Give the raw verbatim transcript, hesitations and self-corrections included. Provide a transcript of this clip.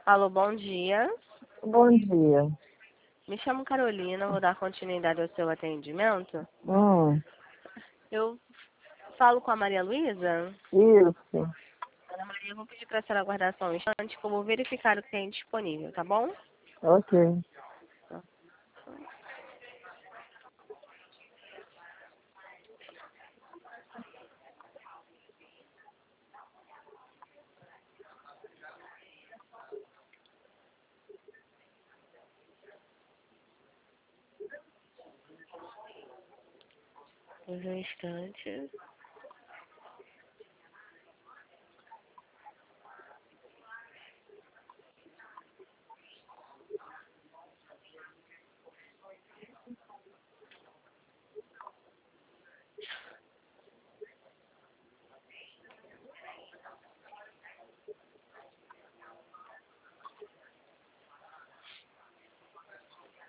Alô, bom dia. Bom dia. Me chamo Carolina, vou dar continuidade ao seu atendimento. Hum, Eu falo com a Maria Luísa. isso. Ana Maria, eu vou pedir para a senhora aguardar só um instante que eu vou verificar o que tem disponível, tá bom? Ok. Um instante.